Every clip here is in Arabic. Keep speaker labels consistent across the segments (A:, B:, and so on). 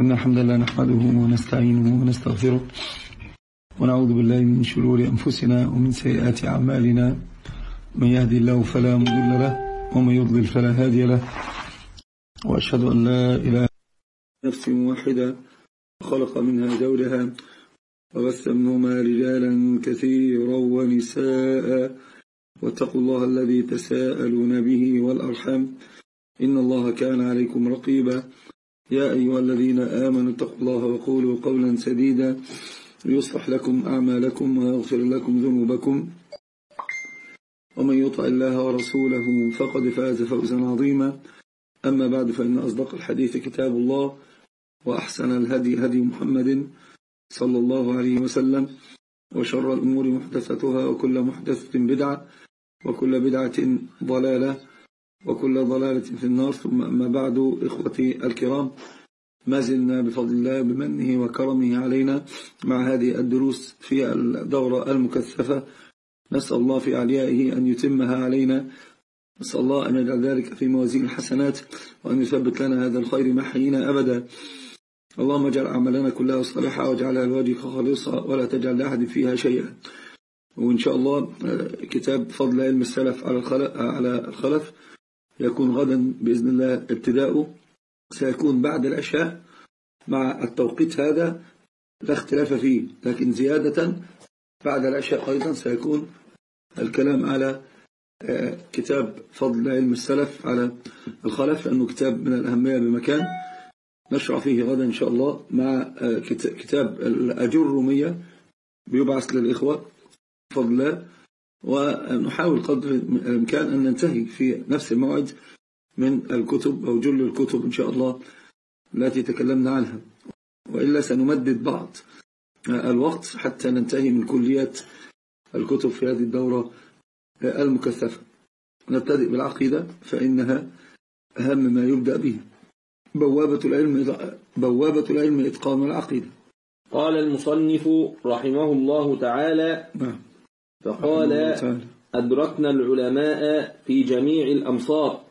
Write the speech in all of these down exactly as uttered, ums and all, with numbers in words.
A: إن الحمد لله نحمده ونستعينه ونستغفره ونعوذ بالله من شرور أنفسنا ومن سيئات أعمالنا. من يهدي الله فلا مضل له ومن يضلل فلا هادي له. وأشهد أن لا إله إلا نفس واحدة خلق منها زوجها وبث منهما رجالا كثيرا ونساء واتقوا الله الذي تساءلون به والأرحام إن الله كان عليكم رقيبا. يا أيها الذين آمنوا اتقوا الله وقولوا قولا سديدا يصلح لكم أعمالكم ويغفر لكم ذنوبكم ومن يطع الله ورسوله فقد فاز فوزا عظيما. أما بعد، فإن أصدق الحديث كتاب الله وأحسن الهدي هدي محمد صلى الله عليه وسلم وشر الأمور محدثتها وكل محدثة بدعة وكل بدعة ضلالة وكل ضلالة في النار. ثم أما بعد، إخوتي الكرام، ما زلنا بفضل الله بمنه وكرمه علينا مع هذه الدروس في الدورة المكثفة. نسأل الله في عليائه أن يتمها علينا. نسأل الله أن يجعل ذلك في موازين الحسنات وأن يثبت لنا هذا الخير ما حيينا أبدا. اللهم اجعل أعمالنا كلها صالحة واجعلها لوجهك خالصة ولا تجعل لأحد فيها شيئا. وإن شاء الله كتاب فضل علم السلف على الخلف يكون غدا بإذن الله ابتداؤه، سيكون بعد العشاء مع التوقيت هذا لا اختلاف فيه، لكن زيادة بعد العشاء أيضا سيكون الكلام على كتاب فضل علم السلف على الخلف، لأنه كتاب من الأهمية بمكان. نشرع فيه غدا إن شاء الله مع كتاب الأجر الرومية بيبعث للإخوة بفضل الله، ونحاول قدر الإمكان أن ننتهي في نفس الموعد من الكتب أو جل الكتب إن شاء الله التي تكلمنا عنها، وإلا سنمدد بعض الوقت حتى ننتهي من كلية الكتب في هذه الدورة المكثفة. نبتدئ بالعقيدة فإنها أهم ما يبدأ به. بوابة العلم بوابة العلم إتقان العقيدة.
B: قال المصنف رحمه الله تعالى: فقال: أدركنا العلماء في جميع الأمصار،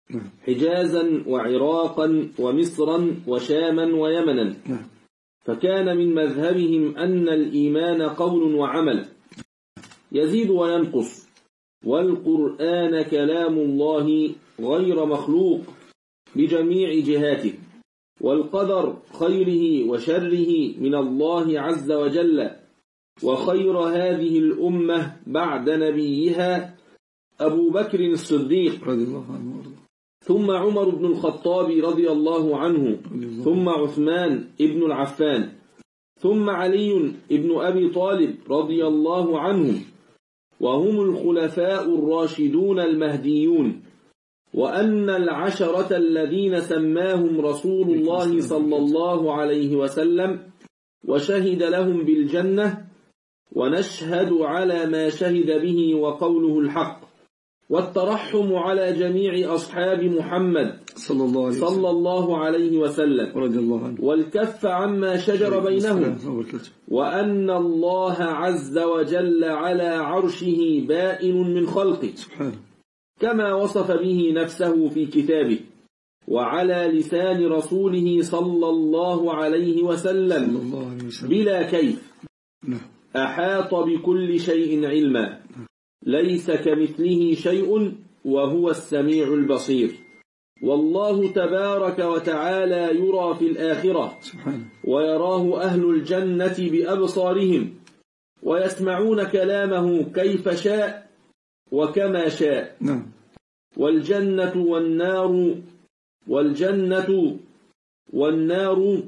B: حجازا وعراقا ومصرا وشاما ويمنا، فكان من مذهبهم أن الإيمان قول وعمل يزيد وينقص، والقرآن كلام الله غير مخلوق بجميع جهاته، والقدر خيره وشره من الله عز وجل، وخير هذه الأمة بعد نبيها أبو بكر الصديق
A: رضي الله عنه،
B: ثم عمر بن الخطاب رضي الله عنه، ثم عثمان ابن العفان، ثم علي ابن أبي طالب رضي الله عنهم، وهم الخلفاء الراشدون المهديون، وأن العشرة الذين سماهم رسول الله صلى الله عليه وسلم وشهد لهم بالجنة، ونشهد على ما شهد به وقوله الحق، والترحم على جميع أصحاب محمد صلى الله عليه وسلم, صلى الله عليه وسلم
A: رضي الله عنه،
B: والكف عما شجر بينهم، وأن الله عز وجل على عرشه بائن من خلقه
A: سبحانه
B: كما وصف به نفسه في كتابه، وعلى لسان رسوله صلى الله عليه وسلم بلا كيف، أحاط بكل شيء علما، ليس كمثله شيء وهو السميع البصير. والله تبارك وتعالى يرى في الآخرة ويراه أهل الجنة بأبصارهم، ويسمعون كلامه كيف شاء وكما شاء. والجنة والنار والجنة والنار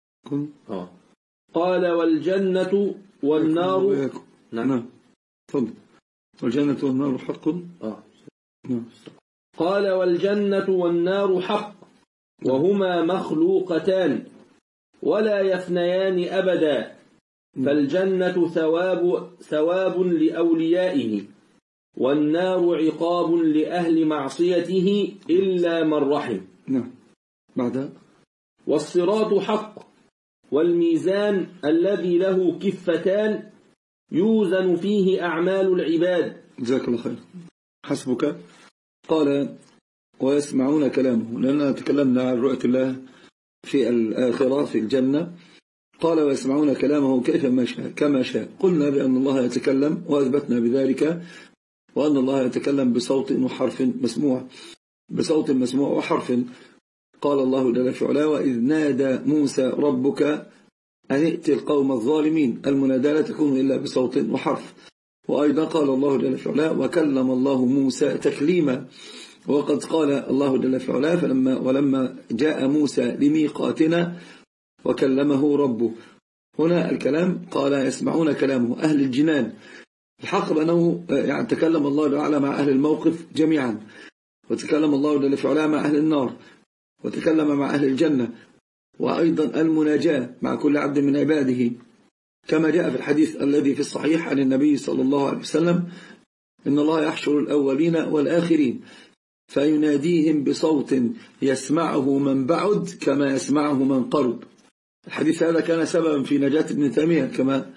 B: قال والجنة والنار
A: نعم تفضل. والجنة والنار حق.
B: آه. قال والجنة والنار حق، وهما مخلوقتان ولا يفنيان أبدا، فالجنة ثواب ثواب لأوليائه، والنار عقاب لأهل معصيته إلا من رحم.
A: نعم. بعدها:
B: والصراط حق، والميزان الذي له كفتان يوزن فيه أعمال العباد.
A: جزاك الله خير. حسبك. قال ويسمعون كلامه، لأننا تكلمنا عن رؤية الله في الآخرة في الجنة. قال ويسمعون كلامه كيف ما شاء كما شاء. قلنا بأن الله يتكلم وأثبتنا بذلك، وأن الله يتكلم بصوت وحرف مسموع بصوت مسموع وحرف. قال الله جل في علاه وإذ نادى موسى ربك أن ائت القوم الظالمين. المنادى لا تكون إلا بصوت وحرف. وأيضا قال الله جل في علاه وكلم الله موسى تكليما. وقد قال الله جل في علاه فلما ولما جاء موسى لميقاتنا وكلمه ربه. هنا الكلام قال يسمعون كلامه أهل الجنان. الحق بأنه يعني تكلم الله جل وعلا مع أهل الموقف جميعا، وتكلم الله جل في علاه مع أهل النار، وتكلم مع أهل الجنة، وأيضا المناجاة مع كل عبد من عباده، كما جاء في الحديث الذي في الصحيح عن النبي صلى الله عليه وسلم إن الله يحشر الأولين والآخرين فيناديهم بصوت يسمعه من بعد كما يسمعه من قرب. الحديث هذا كان سببا في نجاة ابن تيمية كما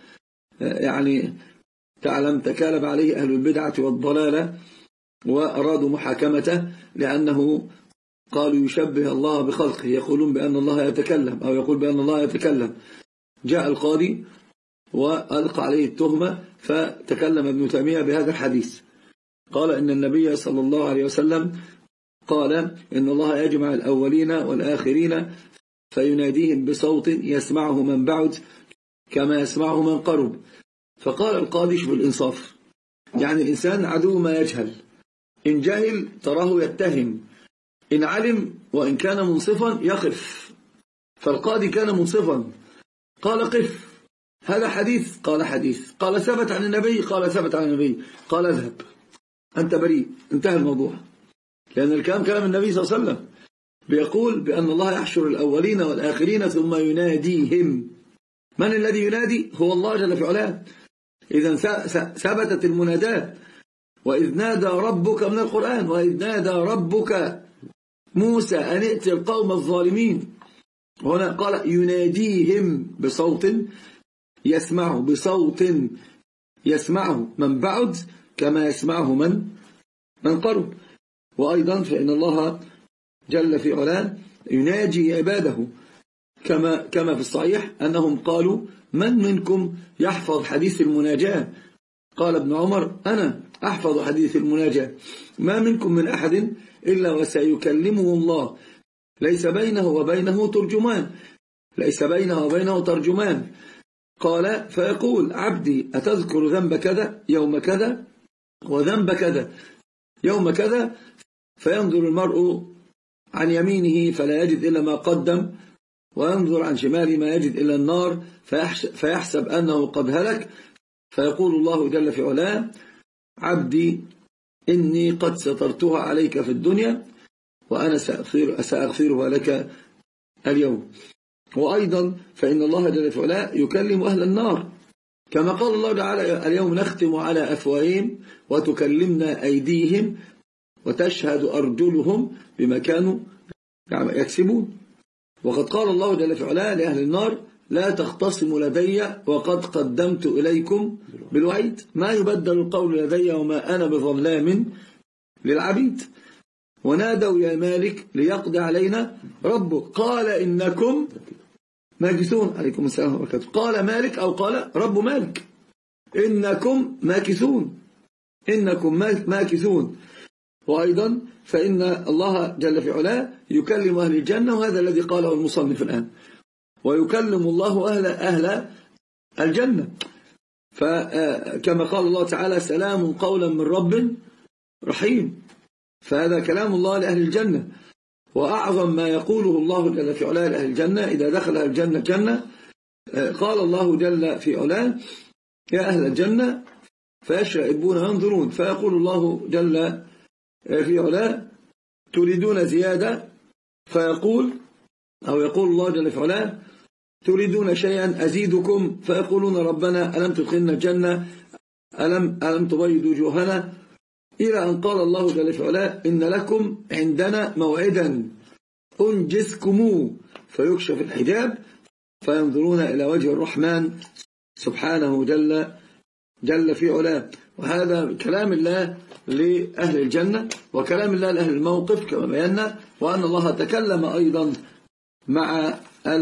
A: يعني تعلم. تكالب عليه أهل البدعة والضلالة وأرادوا محاكمته لأنه قالوا يشبه الله بخلقه، يقولون بأن الله يتكلم أو يقول بأن الله يتكلم. جاء القاضي وألقى عليه التهمة فتكلم ابن تيمية بهذا الحديث. قال إن النبي صلى الله عليه وسلم قال إن الله يجمع الأولين والآخرين فيناديهم بصوت يسمعه من بعد كما يسمعه من قرب. فقال القاضي شوف الإنصاف، يعني الإنسان عدو ما يجهل، إن جهل تراه يتهم، إن علم وإن كان منصفا يقف. فالقاضي كان منصفا قال قف، هذا حديث، قال حديث، قال ثبت عن النبي، قال ثبت عن النبي، قال اذهب أنت بريء، انتهى الموضوع. لأن الكلام كلام النبي صلى الله عليه وسلم بيقول بأن الله يحشر الأولين والآخرين ثم يناديهم. من الذي ينادي؟ هو الله جل في علاه. إذن ثبتت المناداة. وإذ نادى ربك من القرآن وإذ نادى ربك موسى أن ائت القوم الظالمين. هنا قال يناديهم بصوت يسمعه بصوت يسمعه من بعد كما يسمعه من من قرب. وأيضا فإن الله جل في علاه يناجي عباده كما كما في الصحيح أنهم قالوا من منكم يحفظ حديث المناجاة؟ قال ابن عمر أنا أحفظ حديث المناجاة. ما منكم من أحد إلا وسيكلمه الله ليس بينه وبينه ترجمان ليس بينه وبينه ترجمان. قال فيقول عبدي أتذكر ذنب كذا يوم كذا وذنب كذا يوم كذا، فينظر المرء عن يمينه فلا يجد إلا ما قدم، وينظر عن شماله ما يجد إلا النار، فيحسب أنه قد هلك. فيقول الله جل في علاه عبدي إني قد سترتها عليك في الدنيا وأنا سأغفر سأغفرها لك اليوم. وأيضا فإن الله جل في علاه يكلم أهل النار كما قال الله تعالى اليوم نختم على أفواههم وتكلمنا أيديهم وتشهد أرجلهم بما كانوا يكسبون. وقد قال الله جل في علاه لأهل النار لا تختصموا لدي وقد قدمت إليكم بالوعيد، ما يبدل القول لدي وما أنا بظلام للعبيد. ونادوا يا مالك ليقضي علينا ربك قال إنكم ماكثون. عليكم السلام وبركاته. قال مالك أو قال رب مالك إنكم ماكثون إنكم ماكثون. وأيضا فإن الله جل في علاه يكلم أهل الجنة، وهذا الذي قاله المصنف الآن، ويكلم الله أهل أهل الجنة. فكما قال الله تعالى سلام قولا من رب رحيم، فهذا كلام الله لأهل الجنة. وأعظم ما يقوله الله جل في علاه لأهل الجنة إذا دخل الجنة جنة قال الله جل في علاه يا أهل الجنة فيشرئبون ينظرون، فيقول الله جل في علاه تريدون زيادة، فيقول أو يقول الله جل في علاه تريدون شيئا أزيدكم، فيقولون ربنا ألم تدخلنا الجنة ألم, ألم تبيض وجوهنا، إلى أن قال الله جل في علاه إن لكم عندنا موعدا أنجزكموه، فيكشف الحجاب فينظرون إلى وجه الرحمن سبحانه جل جل في علاه. وهذا كلام الله لأهل الجنة وكلام الله لأهل الموقف كما بينا. وأن الله تكلم أيضا مع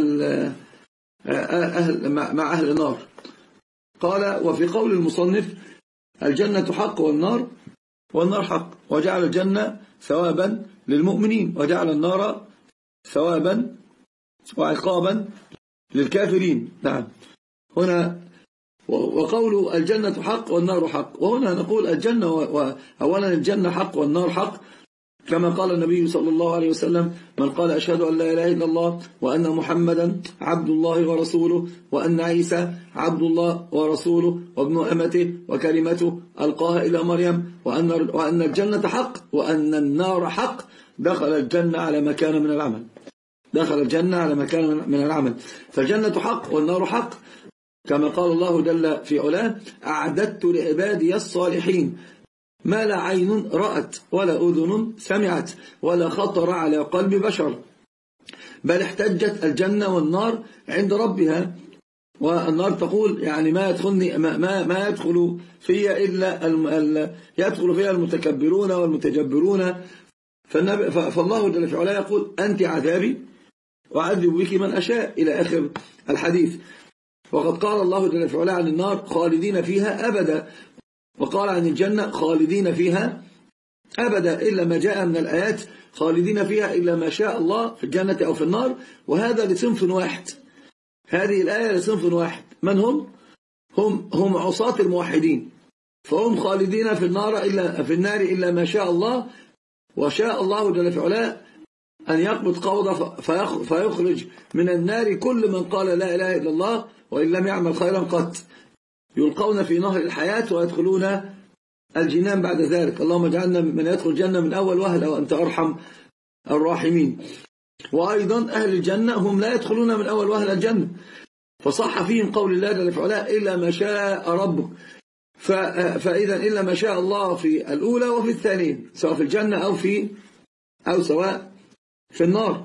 A: أهل, مع أهل النار. قال: وفي قول المصنف: الجنة حق والنار والنار حق، وجعل الجنة ثوابا للمؤمنين وجعل النار ثوابا وعقابا للكافرين. نعم. هنا وقول الجنة حق والنار حق، وهنا نقول الجنة أولا الجنة حق والنار حق، كما قال النبي صلى الله عليه وسلم: من قال أشهد أن لا إله إلا الله وأن محمدا عبد الله ورسوله وأن عيسى عبد الله ورسوله وابن أمته وكلمته ألقاها إلى مريم وأن, وأن الجنة حق وأن النار حق، دخل الجنة على ما كان من العمل دخل الجنة على ما كان من العمل فالجنة حق والنار حق، كما قال الله جل في علاه: أعددت لعبادي الصالحين ما لا عين رأت ولا أذن سمعت ولا خطر على قلب بشر، بل احتجت الجنة والنار عند ربها. والنار تقول يعني ما يدخلني ما, ما, ما يدخل فيها إلا ال يدخل فيها المتكبرون والمتجبرون. فالله جل في علاه يقول: أنت عذابي وأعذب بك من أشاء، إلى آخر الحديث. وقد قال الله جل في علاه عن النار: خالدين فيها أبدا، وقال عن الجنة: خالدين فيها أبدا، إلا ما جاء من الآيات خالدين فيها إلا ما شاء الله في الجنة أو في النار، وهذا لصنف واحد. هذه الآية لصنف واحد، من هم؟ هم هم عصاة الموحدين، فهم خالدين في النار إلا في النار إلا ما شاء الله، وشاء الله جل في علاه أن يقبض قبضة فيخرج من النار كل من قال لا إله إلا الله وإن لم يعمل خيرا قط، يلقون في نهر الحياة ويدخلون الجنان بعد ذلك. اللهم اجعلنا من يدخل الجنة من أول وهلة وأنت أرحم الراحمين. وأيضا أهل الجنة هم لا يدخلون من أول وهلة الجنة، فصح فيهم قول الله جل في علاه: إلا ما شاء ربك. فإذا إلا ما شاء الله في الأولى وفي الثانية، سواء في الجنة أو في أو سواء في النار.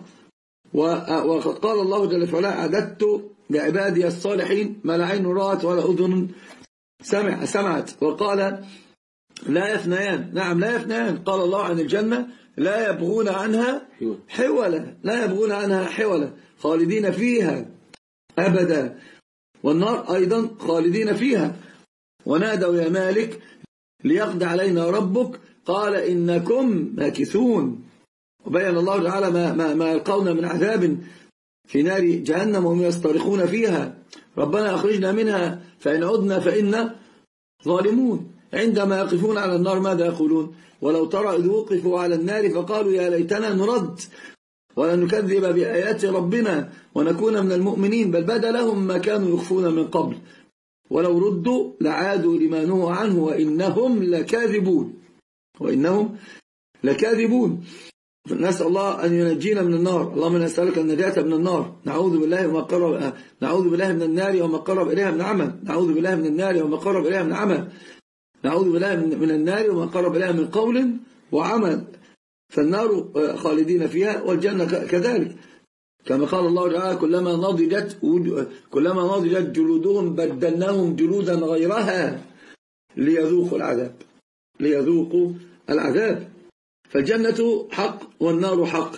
A: وقد قال الله جل في علاه: أعددت لعبادي الصالحين ما لا عين رأت ولا أذن سمع سمعت. وقال: لا يفنيان. نعم لا يفنيان. قال الله عن الجنة: لا يبغون عنها حولا لا يبغون عنها حولا خالدين فيها أبدا. والنار أيضا خالدين فيها. ونادوا: يا مالك ليقضي علينا ربك، قال: إنكم ماكثون. وبين الله تعالى ما, ما, ما يلقون من عذاب في نار جهنم وهم يصطرخون فيها: ربنا أخرجنا منها فإن عدنا فإنا ظالمون. عندما يقفون على النار ماذا يقولون؟ ولو ترى إذ وقفوا على النار فقالوا: يا ليتنا نرد ولا نكذب بآيات ربنا ونكون من المؤمنين، بل بدا لهم ما كانوا يخفون من قبل ولو ردوا لعادوا لما نهوا عنه وإنهم لكاذبون وإنهم لكاذبون. نسأل الله أن ينجينا من النار. اللهم نسألك النجاة من النار. نعوذ بالله وما قرب نعوذ بالله من النار وما قرب إليها من عمل نعوذ بالله من النار وما قرب إليها من عمل نعوذ بالله من النار وما قرب إليها من قول وعمل. فالنار خالدين فيها والجنة كذلك، كما قال الله تعالى: كلما نضجت كلما نضجت جلودهم بدلناهم جلودا غيرها ليذوقوا العذاب ليذوقوا العذاب. فالجنة حق والنار حق.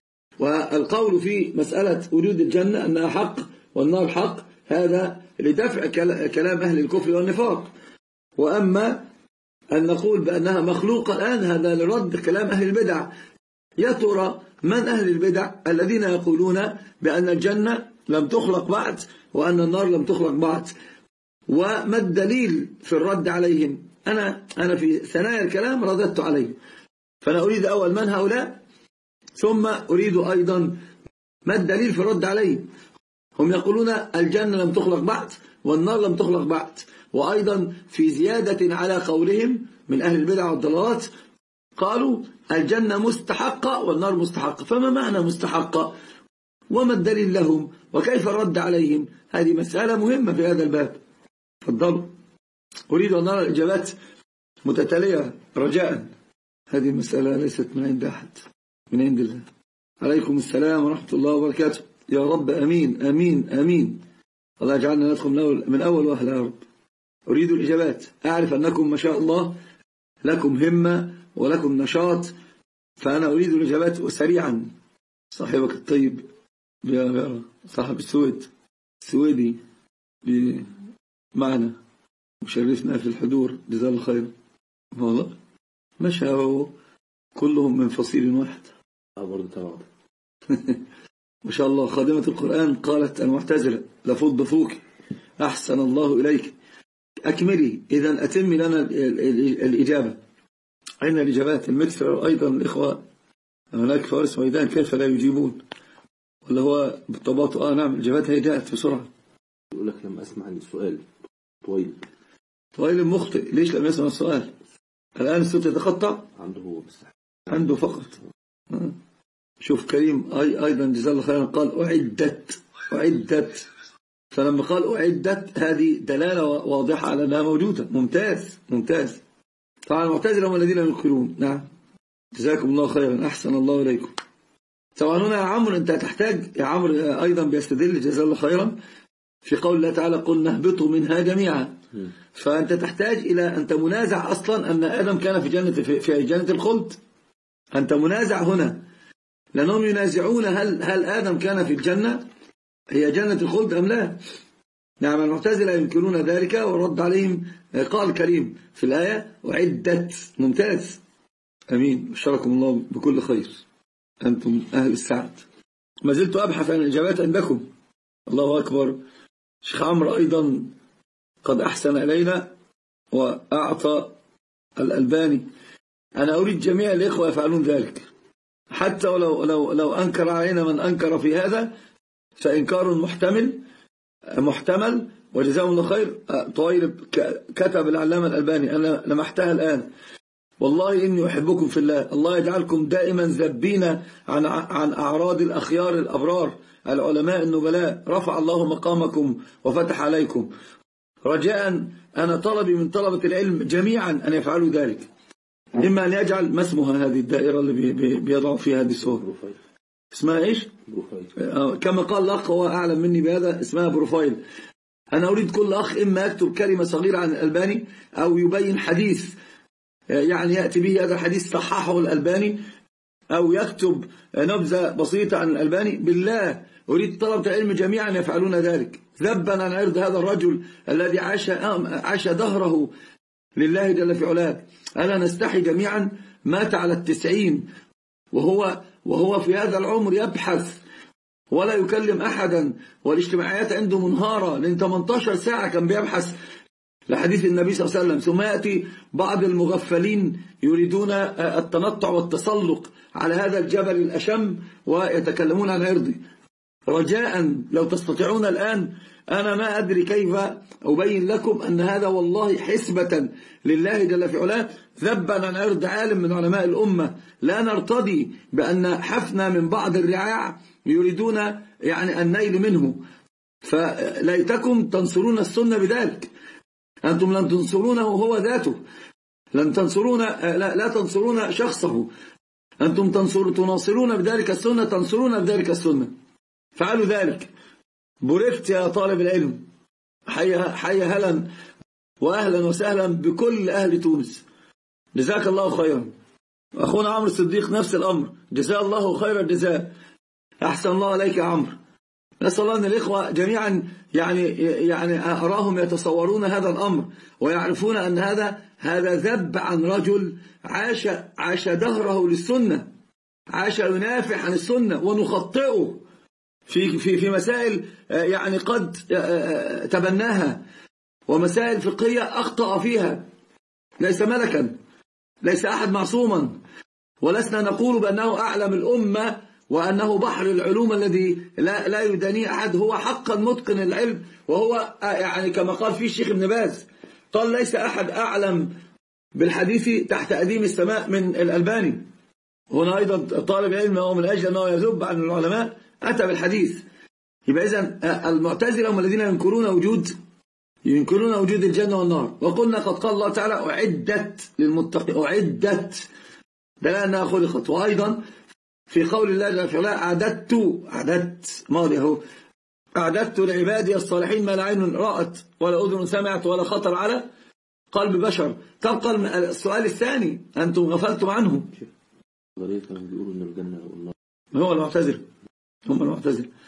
A: والقول في مسألة وجود الجنة أنها حق والنار حق هذا لدفع كلام أهل الكفر والنفاق. وأما أن نقول بأنها مخلوقة الآن هذا لرد كلام أهل البدع. يا ترى من أهل البدع الذين يقولون بأن الجنة لم تخلق بعد وأن النار لم تخلق بعد؟ وما الدليل في الرد عليهم؟ أنا أنا في ثنايا الكلام رددت عليهم، فأنا أريد أول من هؤلاء، ثم أريد أيضا ما الدليل في الرد عليهم. هم يقولون الجنة لم تخلق بعد والنار لم تخلق بعد، وأيضا في زيادة على قولهم من أهل البدع والضلالات قالوا الجنة مستحقة والنار مستحقة. فما معنى مستحقة؟ وما الدليل لهم؟ وكيف الرد عليهم؟ هذه مسألة مهمة في هذا الباب. تفضلوا، أريد أن نرى الإجابات متتالية رجاء. هذه المسألة ليست من عند أحد، من عند الله. عليكم السلام ورحمة الله وبركاته. يا رب أمين أمين أمين. الله يجعلنا ندخل من أول وهلة يا رب. أريد الإجابات. أعرف أنكم ما شاء الله لكم همة ولكم نشاط، فأنا أريد الإجابات وسريعا. صاحبك الطيب بيرى صاحب السويد السويدي معنا مشرفنا في الحضور جزاه الله خير والله مشى كلهم من فصيل واحد
B: برضه تمام.
A: ما شاء الله. خادمة القرآن قالت المعتزلة لفض فوق أحسن الله إليك. أكملي إذا أتم لنا الإجابة. عندنا الإجابات المكسر أيضا الإخوة هناك فارس ميدان كيف لا يجيبون ولا هو بالطباط. آه نعم الإجابات هي جاءت بسرعة.
B: يقول لك لما أسمع عن السؤال طويل
A: طويل مخطئ. ليش لم يسمع السؤال؟ الآن الصوت يتقطع
B: عنده هو بس
A: عنده فقط. آه. شوف كريم أي أيضا جزاه الله خيرا قال أعدت أعدت فلما قال أعدت هذه دلالة واضحة على أنها موجودة. ممتاز ممتاز. طبعا المعتزلة هم الذين ينكرون. نعم جزاكم الله خيرا أحسن الله إليكم. طبعا هنا يا عمرو أنت تحتاج يا عمرو أيضا بيستدل جزاه الله خيرا في قول الله تعالى قل نهبطوا منها جميعا. فأنت تحتاج إلى أنت منازع أصلا أن آدم كان في جنة في جنة الخلد. أنت منازع هنا لأنهم ينازعون هل هل آدم كان في الجنة هي جنة الخلد أم لا. نعم المعتزلة ينكرون ذلك ورد عليهم قال كريم في الآية وعدت. ممتاز أمين. بشركم الله بكل خير أنتم أهل السعد. ما زلت أبحث عن الإجابات عندكم. الله أكبر. شيخ عمرو أيضا قد أحسن إلينا وأعطى الألباني. أنا أريد جميع الإخوة يفعلون ذلك حتى ولو لو لو أنكر علينا من أنكر في هذا فإنكار محتمل محتمل وجزاهم الله خير. طويل كتب العلامة الألباني أنا لمحتها الآن والله إني أحبكم في الله. الله يجعلكم دائما ذبين عن عن أعراض الأخيار الأبرار العلماء النبلاء. رفع الله مقامكم وفتح عليكم. رجاء أنا طلبي من طلبة العلم جميعا أن يفعلوا ذلك. إما أن يجعل ما اسمها هذه الدائرة اللي بيضع فيها هذه الصور اسمها إيش؟ بروفايل. كما قال الأخ هو أعلم مني بهذا اسمها بروفايل. أنا أريد كل أخ إما يكتب كلمة صغيرة عن الألباني أو يبين حديث يعني يأتي به هذا الحديث صححه الألباني أو يكتب نبذة بسيطة عن الألباني. بالله أريد طلبة العلم جميعا يفعلون ذلك ذبا عن عرض هذا الرجل الذي عاش عاش دهره لله جل في علاه. ألا نستحي جميعا مات على التسعين وهو وهو في هذا العمر يبحث ولا يكلم أحدا والاجتماعيات عنده منهارة لأن ثمانية عشر ساعة كان بيبحث لحديث النبي صلى الله عليه وسلم. ثم يأتي بعض المغفلين يريدون التنطع والتسلق على هذا الجبل الأشم ويتكلمون عن عرضي. رجاء لو تستطيعون الآن أنا ما أدري كيف أبين لكم أن هذا والله حسبة لله جل في علاه ذبا عن عرض عالم من علماء الأمة. لا نرتضي بأن حفنا من بعض الرعاع يريدون يعني النيل منه. فليتكم تنصرون السنة بذلك. أنتم لن تنصرونه هو ذاته لن تنصرون لا, لا تنصرون شخصه. أنتم تنصر تناصرون بذلك السنة تنصرون بذلك السنة. فعلوا ذلك. برفت يا طالب العلم. حي حي هلا وأهلا وسهلا بكل أهل تونس. جزاك الله خيرا. أخونا عمرو الصديق نفس الأمر جزاه الله خير الجزاء. أحسن الله عليك يا عمرو. نسأل الله أن الإخوة جميعا يعني يعني أراهم يتصورون هذا الأمر ويعرفون أن هذا هذا ذب عن رجل عاش عاش دهره للسنة عاش ينافح عن السنة ونخطئه في في في مسائل يعني قد تبناها ومسائل فقهية أخطأ فيها. ليس ملكا ليس أحد معصوما ولسنا نقول بأنه أعلم الأمة وأنه بحر العلوم الذي لا لا يدانيه أحد. هو حقا متقن العلم وهو يعني كما قال فيه الشيخ ابن باز قال ليس أحد أعلم بالحديث تحت أديم السماء من الألباني. هنا أيضا طالب علم هو من أجل أنه يذب عن العلماء أتى بالحديث. يبقى إذن المعتزلة هم الذين ينكرون وجود ينكرون وجود الجنة والنار. وقلنا قد قال الله تعالى أعدت للمتقين. أعدت دلالة أنها خلقت. وأيضا في قول الله جل في علاه أعددت أعددت ماضي اهو أعددت لعبادي الصالحين ما لا عين رأت ولا أذن سمعت ولا خطر على قلب بشر. تبقى السؤال الثاني أنتم غفلتم عنه.
B: كانوا بيقولوا إن الجنة والنار
A: هو المعتزلة هم المعتزلة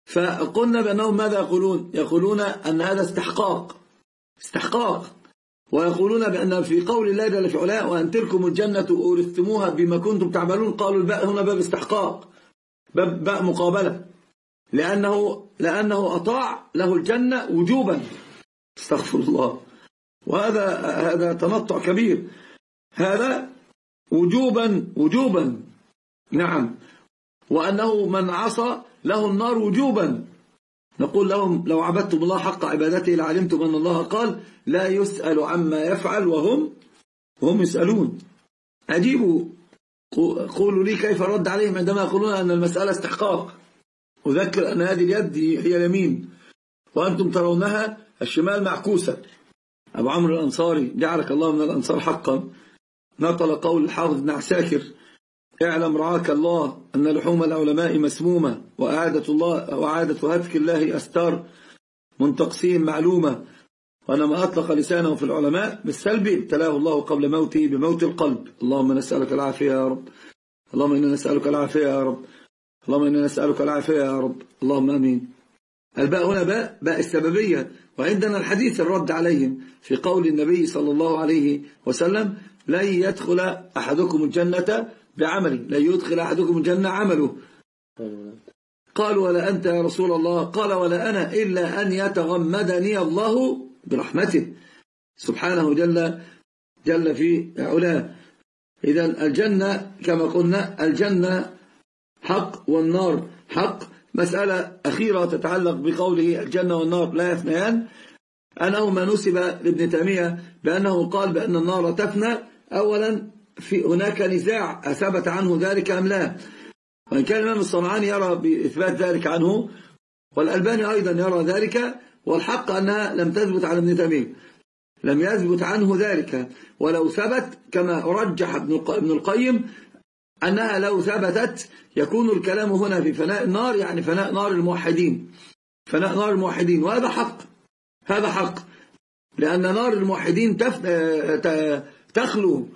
A: فقلنا بأنهم ماذا يقولون؟ يقولون أن هذا استحقاق استحقاق ويقولون بأن في قول الله جل في علاه وأن تلكم الجنة أورثتموها بما كنتم تعملون، قالوا الباء هنا باب استحقاق، باب باء مقابلة، لأنه لأنه أطاع له الجنة وجوبا. استغفر الله. وهذا هذا تنطع كبير، هذا وجوبا وجوبا نعم، وأنه من عصى له النار وجوبا. نقول لهم لو عبدتم الله حق عبادته لعلمتم أن الله قال لا يسأل عما يفعل وهم وهم يسألون. أجيبوا قولوا لي كيف رد عليهم عندما يقولون أن المسألة استحقاق. أذكر أن هذه اليد هي اليمين وأنتم ترونها الشمال معكوسة. أبو عمرو الأنصاري جعلك الله من الأنصار حقا نقل قول الحافظ بن عساكر اعلم رعاك الله أن لحوم العلماء مسمومة وعادة الله وعادة هتك الله أستار منتقصين معلومة، وأنا ما أطلق لسانه في العلماء بالسلب ابتلاه الله قبل موته بموت القلب. اللهم نسألك العافية يا رب، اللهم إنا نسألك العافية يا رب، اللهم إنا نسألك العافية يا رب، اللهم آمين. الباء هنا باء باء السببية، وعندنا الحديث الرد عليهم في قول النبي صلى الله عليه وسلم لن يدخل أحدكم الجنة بعمله، لن يدخل أحدكم الجنة عمله. قالوا ولا أنت يا رسول الله؟ قال ولا أنا إلا أن يتغمدني الله برحمته سبحانه جل جل في علاه. إذن الجنة كما قلنا الجنة حق والنار حق. مسألة أخيرة تتعلق بقوله الجنة والنار لا يفنيان، أنه ما نسب لابن تيمية بأنه قال بأن النار تفنى. أولا في هناك نزاع أثبت عنه ذلك أم لا، وإن كان الإمام الصنعاني يرى بإثبات ذلك عنه والألباني أيضا يرى ذلك، والحق أنها لم تثبت عن ابن تيمية، لم يثبت عنه ذلك. ولو ثبت كما رجح ابن القيم أنها لو ثبتت يكون الكلام هنا في فناء النار، يعني فناء نار الموحدين، فناء نار الموحدين، وهذا حق، هذا حق، لأن نار الموحدين تخلو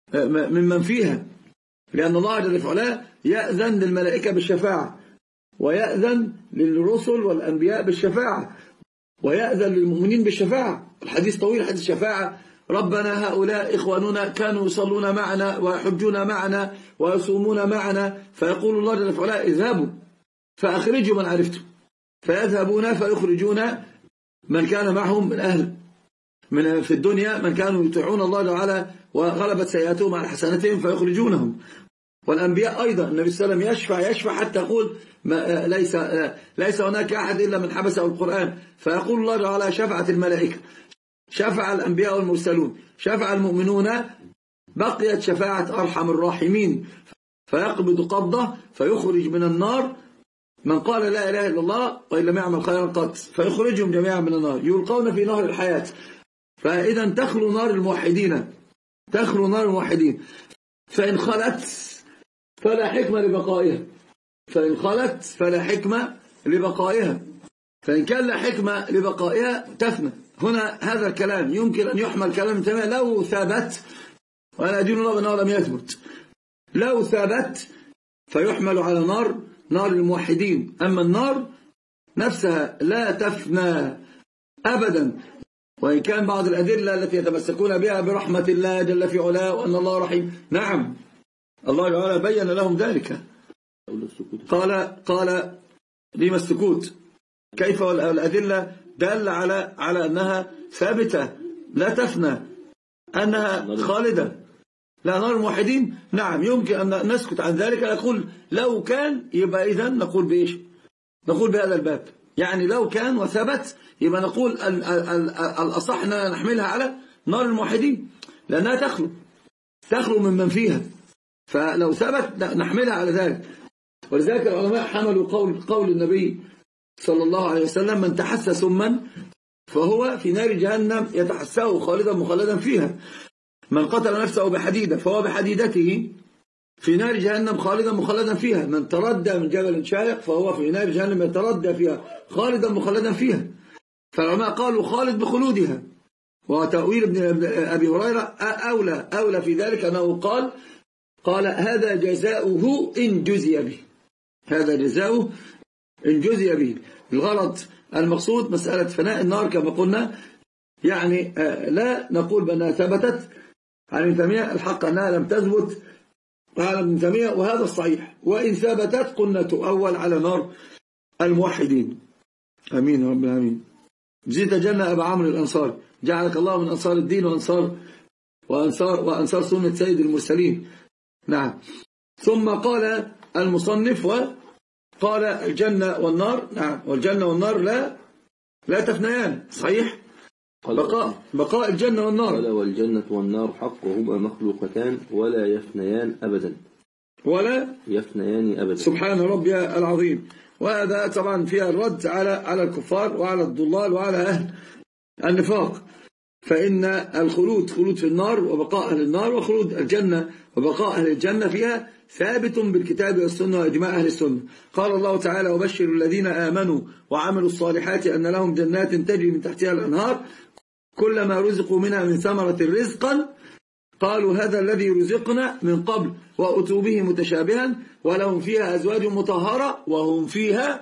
A: ممن فيها، لأن الله جل وعلا يأذن للملائكة بالشفاعة، ويأذن للرسل والأنبياء بالشفاعة، ويأذن للمؤمنين بالشفاعة. الحديث طويل، حديث الشفاعة. ربنا هؤلاء إخواننا كانوا يصلون معنا ويحجون معنا ويصومون معنا، فيقول الله جل وعلا اذهبوا فأخرجوا من عرفتم، فيذهبون فيخرجون من كان معهم من أهل من في الدنيا من كانوا يطيعون الله جل وعلا وغلبت سيئاتهم على حسناتهم فيخرجونهم. والأنبياء أيضا النبي صلى الله عليه وسلم يشفع يشفع حتى يقول ما ليس ليس هناك أحد إلا من حبسه القرآن، فيقول الله جل وعلا شفعت الملائكة، شفع الأنبياء والمرسلون، شفع المؤمنون، بقيت شفاعة أرحم الراحمين، فيقبض قبضة فيخرج من النار من قال لا إله إلا الله وإن لم يعمل خيرا قط، فيخرجهم جميعا من النار يلقون في نهر الحياة. فإذا تخلو نار الموحدين، تخلو نار الموحدين، فإن خلت فلا حكمة لبقائها، فإن خلت فلا حكمة لبقائها، فإن كان لا حكمة لبقائها تفنى. هنا هذا الكلام يمكن أن يحمل كلام تمام لو ثبت، وأنا أدين الله بأنه لم يثبت، لو ثبت فيحمل على نار نار الموحدين. أما النار نفسها لا تفنى أبدا، وإن كان بعض الأدلة التي يتمسكون بها برحمة الله جل في علاه وأن الله رحيم، نعم الله تعالى بين لهم ذلك. قال قال لما السكوت؟ كيف والأدلة دل على على أنها ثابتة لا تفنى، أنها خالدة. لا نار الموحدين نعم يمكن أن نسكت عن ذلك، نقول لو كان يبقى إذن نقول بإيش؟ نقول بهذا الباب، يعني لو كان وثبت يبقى نقول الأصح أننا نحملها على نار الموحدين لأنها تخلو تخلو ممن فيها، فلو ثبت نحملها على ذلك. ولذلك العلماء حملوا قول قول النبي صلى الله عليه وسلم من تحسى سما فهو في نار جهنم يتحساه خالدا مخلدا فيها، من قتل نفسه بحديدة فهو بحديدته في نار جهنم خالدا مخلدا فيها، من تردى من جبل شاهق فهو في نار جهنم يتردى فيها خالدا مخلدا فيها. فالعلماء قالوا خالد بخلودها، وتأويل ابن أبي هريرة أولى أولى في ذلك أنه قال قال هذا جزاؤه إن جزي به، هذا جزاؤه إن جزي به. الغرض المقصود مسألة فناء النار كما قلنا، يعني لا نقول بأنها ثبتت عن ابن تيمية، الحق أنها لم تثبت على ابن تيمية، وهذا الصحيح. وإن ثبتت قلنا تؤول على نار الموحدين. أمين يا رب العالمين. جزيت جنة أبا عمرو الأنصاري، جعلك الله من أنصار الدين وأنصار وأنصار وأنصار سنة سيد المرسلين. نعم. ثم قال المصنف وقال الجنة والنار، نعم، والجنة والنار لا لا تفنيان، صحيح. بقاء بقاء الجنة والنار.
B: قال والجنة والنار حق وهما مخلوقتان ولا يفنيان أبدا، ولا
A: يفنيان أبدا. سبحان ربي العظيم. وهذا طبعا فيها الرد على على الكفار وعلى الضلال وعلى أهل النفاق. فإن الخلود خلود في النار وبقاء أهل النار، وخلود الجنة وبقاء أهل الجنة فيها ثابت بالكتاب والسنة وإجماع أهل السنة. قال الله تعالى وبشر الذين آمنوا وعملوا الصالحات أن لهم جنات تجري من تحتها الأنهار كلما رزقوا منها من ثمرة رزقا قالوا هذا الذي رزقنا من قبل وأتوا به متشابها ولهم فيها أزواج مطهرة وهم فيها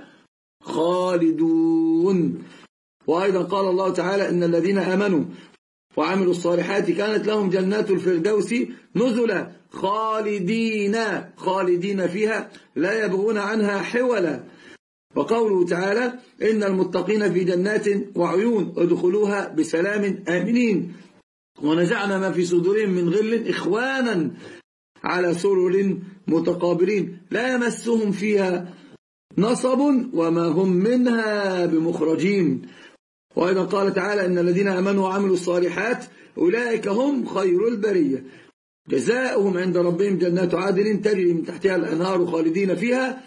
A: خالدون. وأيضا قال الله تعالى إن الذين آمنوا وعملوا الصالحات كانت لهم جنات الفردوس نزلا خالدين خالدين فيها لا يبغون عنها حولا. وقوله تعالى إن المتقين في جنات وعيون ادخلوها بسلام آمنين ونزعنا ما في صدورهم من غل إخوانا على سرر متقابلين لا يمسهم فيها نصب وما هم منها بمخرجين. وأيضا قال تعالى إن الذين آمنوا وعملوا الصالحات أولئك هم خير البرية جزاؤهم عند ربهم جنات عدن تجري من تحتها الأنهار خالدين فيها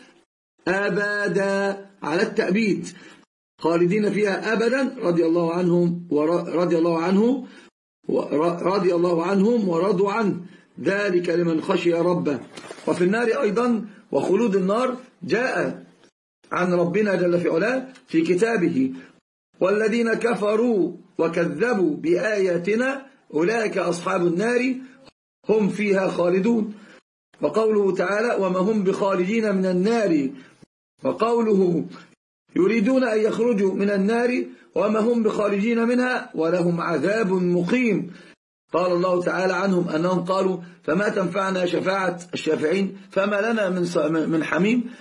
A: أبدا على التأبيد، خالدين فيها أبدا رضي الله عنهم ورضي الله عنه رضي الله عنهم ورضوا عنه ذلك لمن خشي ربه. وفي النار أيضا وخلود النار جاء عن ربنا جل في علاه في كتابه والذين كفروا وكذبوا بآياتنا أولئك أصحاب النار هم فيها خالدون. وقوله تعالى وما هم بخارجين من النار، وقوله يريدون أن يخرجوا من النار وما هم بخارجين منها ولهم عذاب مقيم. قال الله تعالى عنهم أنهم قالوا فما تنفعنا شفاعة الشافعين فما لنا من من حميم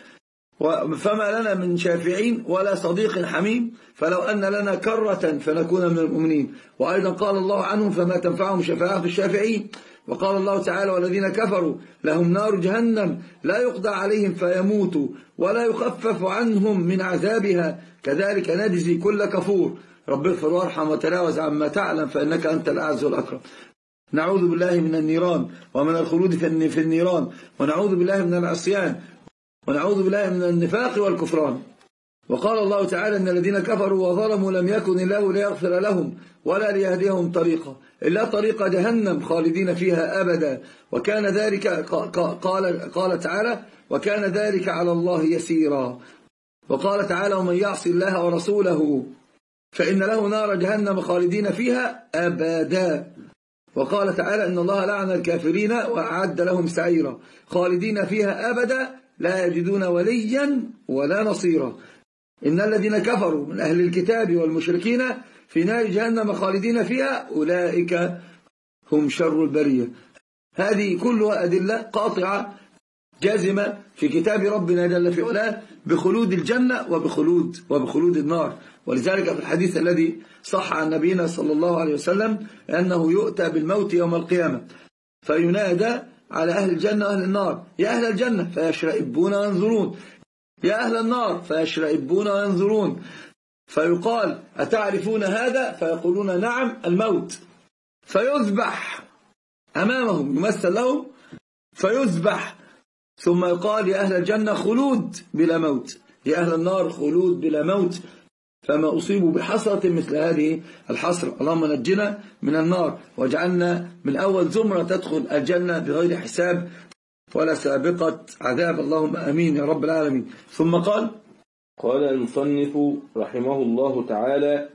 A: فما لنا من شافعين ولا صديق حميم فلو أن لنا كرة فنكون من المؤمنين. وأيضا قال الله عنهم فما تنفعهم شفاعة الشافعين. وقال الله تعالى والذين كفروا لهم نار جهنم لا يقضى عليهم فيموتوا ولا يخفف عنهم من عذابها كذلك نجزي كل كفور. رب اغفر وارحم وتجاوز عما تعلم فإنك أنت الأعز والأكرم. نعوذ بالله من النيران ومن الخلود في النيران، ونعوذ بالله من العصيان، ونعوذ بالله من النفاق والكفران. وقال الله تعالى إن الذين كفروا وظلموا لم يكن الله ليغفر لهم ولا ليهديهم طريقا إلا طريق جهنم خالدين فيها أبدا وكان ذلك قال قال تعالى وكان ذلك على الله يسيرا. وقال تعالى ومن يعص الله ورسوله فإن له نار جهنم خالدين فيها أبدا. وقال تعالى إن الله لعن الكافرين وأعد لهم سعيرا خالدين فيها أبدا لا يجدون وليا ولا نصيرا. إن الذين كفروا من أهل الكتاب والمشركين في نار جهنم خالدين فيها أولئك هم شر البرية. هذه كلها أدلة قاطعة جازمة في كتاب ربنا جل في علاه بخلود الجنة وبخلود وبخلود النار. ولذلك في الحديث الذي صح عن نبينا صلى الله عليه وسلم أنه يؤتى بالموت يوم القيامة فينادى على أهل الجنة وأهل النار يا أهل الجنة فيشرئبون وينظرون يا أهل النار فيشرئبون وينظرون فيقال أتعرفون هذا فيقولون نعم الموت فيذبح أمامهم يمثل لهم فيذبح ثم يقال يا أهل الجنة خلود بلا موت يا أهل النار خلود بلا موت فما أصيبوا بحسرة مثل هذه الحسرة. اللهم نجنا من النار واجعلنا من أول زمرة تدخل الجنة بغير حساب ولا سابقة عذاب. اللهم أمين يا رب العالمين. ثم قال
B: قال المصنف رحمه الله تعالى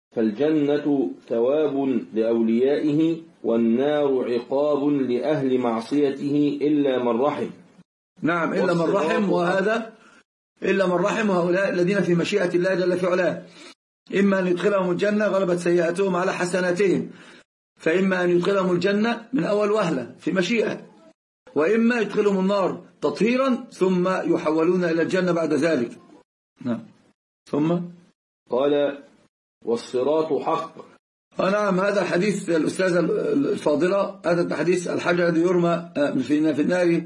B: فالجنة ثواب لأوليائه والنار عقاب لأهل معصيته إلا من رحم.
A: نعم إلا من رحم. وهذا إلا من رحم هؤلاء الذين في مشيئة الله جل في علاه، إما أن يدخلهم الجنة غلبت سيئاتهم على حسناتهم، فإما أن يدخلهم الجنة من أول وهلة في مشيئة، وإما يدخلهم النار تطهيرا ثم يحولون إلى الجنة بعد ذلك. نعم. ثم
B: قال والصراط حق.
A: نعم، هذا حديث الأستاذة الفاضلة، هذا الحديث الحجر الذي يرمى في النار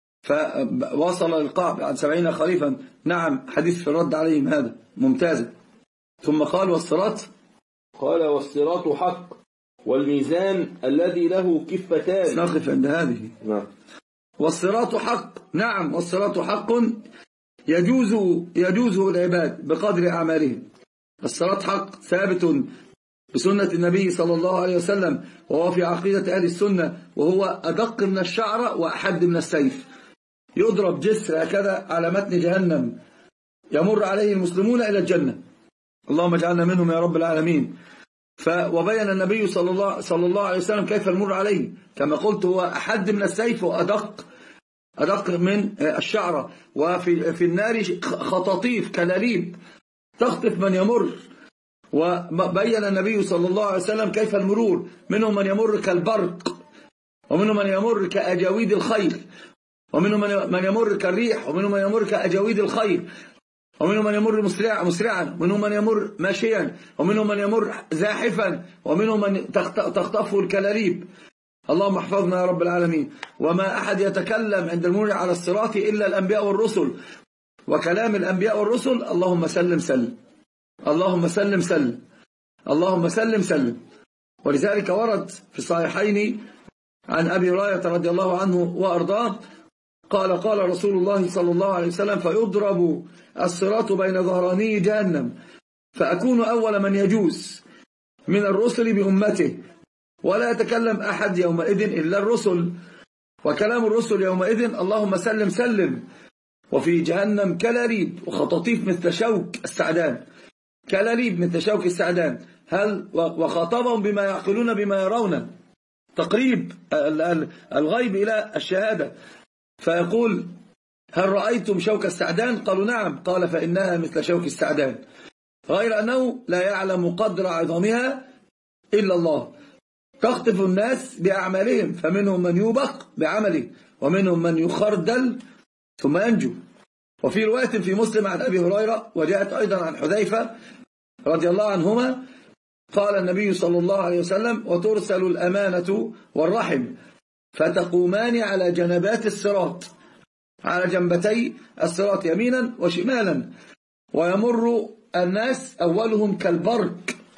A: فوصل للقاع بعد سبعين خريفا. نعم، حديث في الرد عليهم، هذا ممتاز. ثم قال والصراط
B: قال والصراط حق والميزان الذي له كفتان.
A: نقف عند هذه.
B: نعم.
A: والصراط حق. نعم، والصراط حق يجوز يجوزه العباد بقدر أعمالهم. الصراط حق ثابت بسنة النبي صلى الله عليه وسلم، وهو في عقيدة أهل السنة، وهو أدق من الشعر وأحد من السيف. يضرب جسر هكذا على متن جهنم يمر عليه المسلمون إلى الجنة، اللهم اجعلنا منهم يا رب العالمين. وبين النبي صلى الله, صلى الله عليه وسلم كيف المر عليه، كما قلت هو أحد من السيف وأدق أدق من الشعرة. وفي في النار خطاطيف كلاليب تخطف من يمر. وبين النبي صلى الله عليه وسلم كيف المرور، منهم من يمر كالبرق، ومنهم من يمر كأجاويد الخيل، ومنهم من يمر كالريح، ومنهم من يمر كأجاويد الخيل، ومنهم من يمر مسرع مسرعا، ومنهم من يمر ماشيا، ومنهم من يمر زاحفا، ومنهم من تخطفه الكلاليب. اللهم احفظنا يا رب العالمين. وما أحد يتكلم عند المرور على الصراط إلا الأنبياء والرسل، وكلام الأنبياء والرسل اللهم سلم سلم، اللهم سلم سلم، اللهم سلم سلم. ولذلك ورد في الصحيحين عن أبي هريرة رضي الله عنه وأرضاه قال قال رسول الله صلى الله عليه وسلم فيضرب الصراط بين ظهراني جهنم فأكون أول من يجوز من الرسل بأمته، ولا يتكلم أحد يومئذ إلا الرسل، وكلام الرسل يومئذ اللهم سلم سلم. وفي جهنم كلاليب وخطاطيف مثل شوك السعدان، كلاليب مثل شوك السعدان. هل وخاطبهم بما يعقلون بما يرون، تقريب الغيب إلى الشهادة. فيقول هل رأيتم شوك السعدان؟ قالوا نعم. قال فإنها مثل شوك السعدان، غير أنه لا يعلم قدر عظمها إلا الله. تخطف الناس بأعمالهم، فمنهم من يوبق بعمله، ومنهم من يخردل ثم ينجو. وفي رواية في مسلم عن أبي هريرة، وجاءت أيضا عن حذيفة رضي الله عنهما، قال النبي صلى الله عليه وسلم وترسل الأمانة والرحم فتقومان على جنبات الصراط، على جنبتي الصراط يمينا وشمالا، ويمر الناس أولهم كالبرق.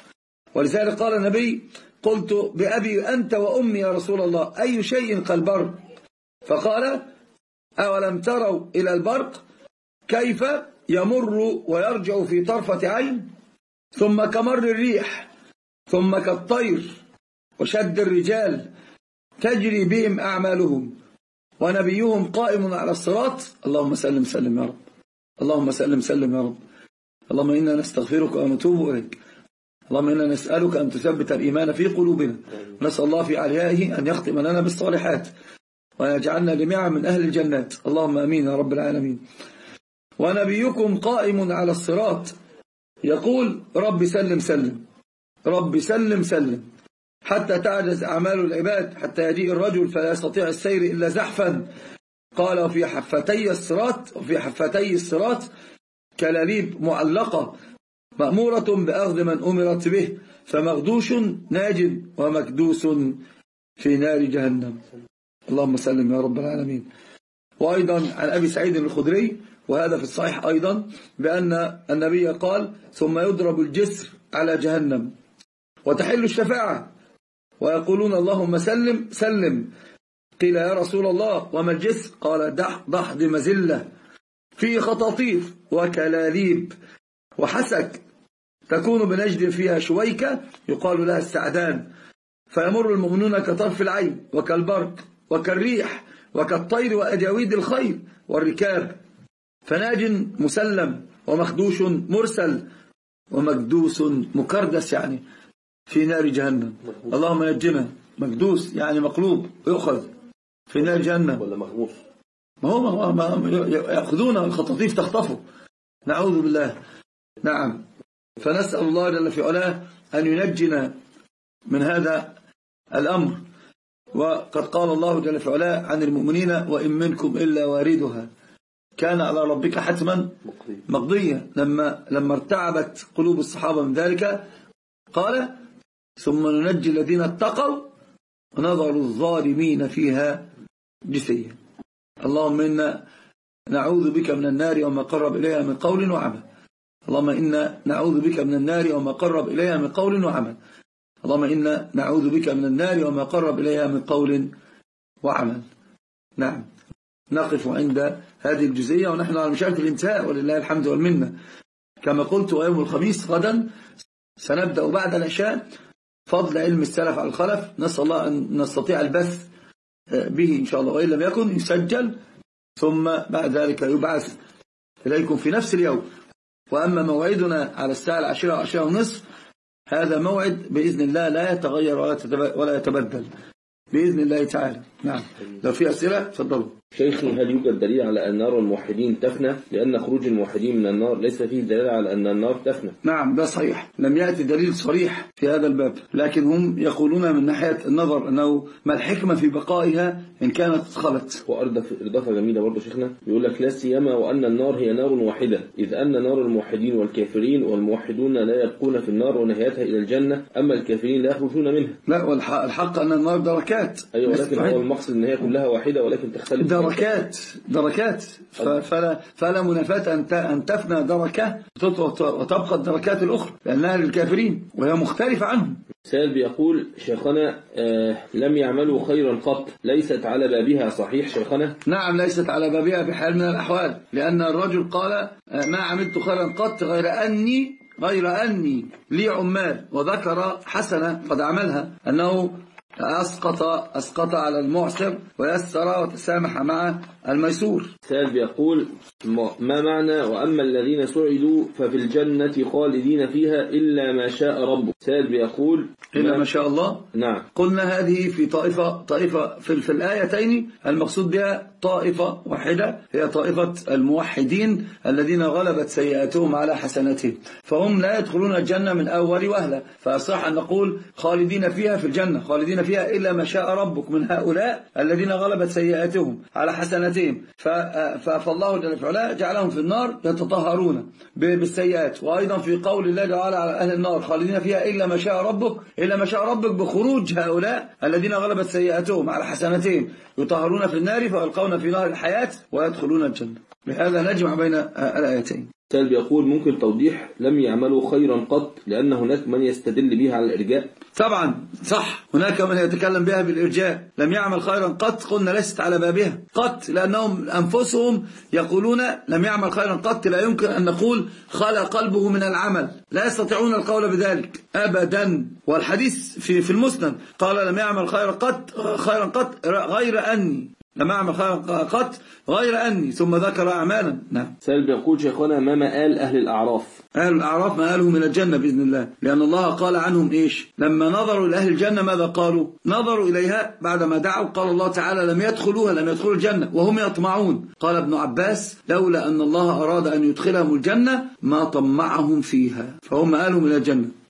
A: ولذلك قال النبي قلت بأبي أنت وأمي يا رسول الله أي شيء كالبرق؟ فقال أولم تروا إلى البرق كيف يمر ويرجع في طرفة عين، ثم كمر الريح، ثم كالطير وشد الرجال تجري بهم أعمالهم، ونبيهم قائم على الصراط. اللهم سلم سلم يا رب، اللهم سلم سلم يا رب. اللهم إنا نستغفرك ونتوب إليك، اللهم إنا نسألك أن تثبت الإيمان في قلوبنا، نسأل الله في عليائه أن يختم لنا بالصالحات ويجعلنا جميعا من أهل الجنات، اللهم أمين يا رب العالمين. ونبيكم قائم على الصراط يقول رب سلم سلم، رب سلم سلم، حتى تعجز أعمال العباد، حتى يجيء الرجل فلا يستطيع السير إلا زحفا. قال وفي حفتي الصراط وفي حفتي الصراط كلاليب معلقة مأمورة بأخذ من أمرت به، فمغدوش ناج ومكدوس في نار جهنم. اللهم سلم يا رب العالمين. وأيضا عن أبي سعيد الخدري، وهذا في الصحيح أيضا، بأن النبي قال ثم يضرب الجسر على جهنم وتحل الشفاعة ويقولون اللهم سلم سلم. قيل يا رسول الله وما الجسر؟ قال ضحض مزلة فيه خطاطيف وكلاليب وحسك، تكون بنجد فيها شويكة يقال لها السعدان، فيمر المؤمنون كطرف العين وكالبرق وكالريح وكالطير وأجاويد الخيل والركاب، فناج مسلم ومخدوش مرسل ومكدوس مكردس، يعني في نار جهنم. اللهم نجنا. مكدوس يعني مقلوب يؤخذ في نار جهنم،
B: ولا مغموس؟
A: ما هو ما يأخذون الخطاطيف تخطفه، نعوذ بالله. نعم، فنسأل الله جل في علاه أن ينجنا من هذا الأمر. وقد قال الله جل في علاه عن المؤمنين: وإن منكم إلا واردها كان على ربك حتما مقضيا. لما لما ارتعبت قلوب الصحابة من ذلك قال: ثم ننجي الذين اتقوا ونذر الظالمين فيها جثيا. اللهم إنا نعوذ بك من النار وما قرب إليها من قول وعمل. اللهم إنا نعوذ بك من النار وما قرب إليها من قول وعمل. اللهم إنا نعوذ بك من النار وما قرب إليها من قول وعمل. نعم، نقف عند هذه الجزئية ونحن على مشارف الانتهاء ولله الحمد والمنة. كما قلت، ويوم الخميس غدا سنبدأ بعد العشاء فضل علم السلف على الخلف. نسأل الله أن نستطيع البث به إن شاء الله، وإن لم يكن يسجل ثم بعد ذلك يبعث إليكم في نفس اليوم. وأما موعدنا على الساعة العاشرة وعشرة ونصف هذا موعد بإذن الله لا يتغير ولا يتبدل بإذن الله تعالى. نعم، لو في أسئلة تفضلوا.
B: شيخي، هل يوجد دليل على أن نار الموحدين تفنى؟ لأن خروج الموحدين من النار ليس فيه دليل على أن النار تفنى.
A: نعم، ده صحيح، لم يأتي دليل صريح في هذا الباب، لكن هم يقولون من ناحية النظر أنه ما الحكمة في بقائها إن كانت خلت.
B: وإضافة جميلة برضو شيخنا، يقول لك: لا سيما وأن النار هي نار واحدة، إذ أن نار الموحدين والكافرين والموحدون لا يبقون في النار ونهايتها إلى الجنة، أما الكافرين لا يخرجون منها.
A: لا، والحق أن النار دركات.
B: أيوة، ولكن هو المقصد أن هي كلها واحدة ولكن تختلف
A: دركات دركات فلا, فلا منافاة أن تفنى دركة وتبقى الدركات الأخرى لأنها للكافرين وهي مختلفة عنهم.
B: سائل بيقول: شيخنا، آه لم يعملوا خيرا قط، ليست على بابها صحيح شيخنا؟
A: نعم، ليست على بابها بحال من الأحوال، لأن الرجل قال: آه ما عملت خيرا قط غير أني غير أني لي عمال، وذكر حسنة قد عملها أنه أسقط أسقط على المعسر ويسر وتسامح مع الميسور.
B: سائل بيقول: ما معنى وأما الذين سعدوا ففي الجنة خالدين فيها إلا ما شاء ربك؟ سائل بيقول:
A: إلا ما شاء الله.
B: نعم،
A: قلنا هذه في طائفة طائفة في, في الآيتين المقصود بها طائفة واحدة، هي طائفة الموحدين الذين غلبت سيئاتهم على حسناتهم، فهم لا يدخلون الجنة من أول وهلة، فصح أن نقول خالدين فيها في الجنة خالدين فيها إلا ما شاء ربك من هؤلاء الذين غلبت سيئاتهم على حسناتهم. فالله جل وعلا جعلهم في النار يتطهرون بالسيئات. وأيضا في قول الله تعالى على أهل النار خالدين فيها إلا ما شاء ربك، إلا ما شاء ربك بخروج هؤلاء الذين غلبت سيئاتهم على حسناتهم يطهرون في النار فيلقون في نهر الحياة ويدخلون الجنة. بهذا نجمع بين الآيتين.
B: سائل بيقول: ممكن توضيح لم يعملوا خيرا قط، لأن هناك من يستدل بها على الإرجاء؟
A: طبعا صح، هناك من يتكلم بها بالإرجاء. لم يعمل خيرا قط قلنا ليست على بابها قط، لأنهم أنفسهم يقولون لم يعمل خيرا قط، لا يمكن أن نقول خلى قلبه من العمل، لا يستطيعون القول بذلك أبدا. والحديث في في المسند قال: لم يعمل خيرا قط خيرا قط غير أني لم يعمل خيرا قط غير أني، ثم ذكر أعمالا. نعم.
B: سائل بيقول: شيخنا، ما مآل أهل الأعراف؟
A: أهل الأعراف مآلهم من الجنة بإذن الله، لأن الله قال عنهم إيش؟ لما نظروا لأهل الجنة ماذا قالوا؟ نظروا إليها بعدما دعوا، قال الله تعالى: لم يدخلوها لم يدخلوا الجنة وهم يطمعون. قال ابن عباس: لولا أن الله أراد أن يدخلهم الجنة ما طمعهم فيها، فهم مآلهم من الجنة.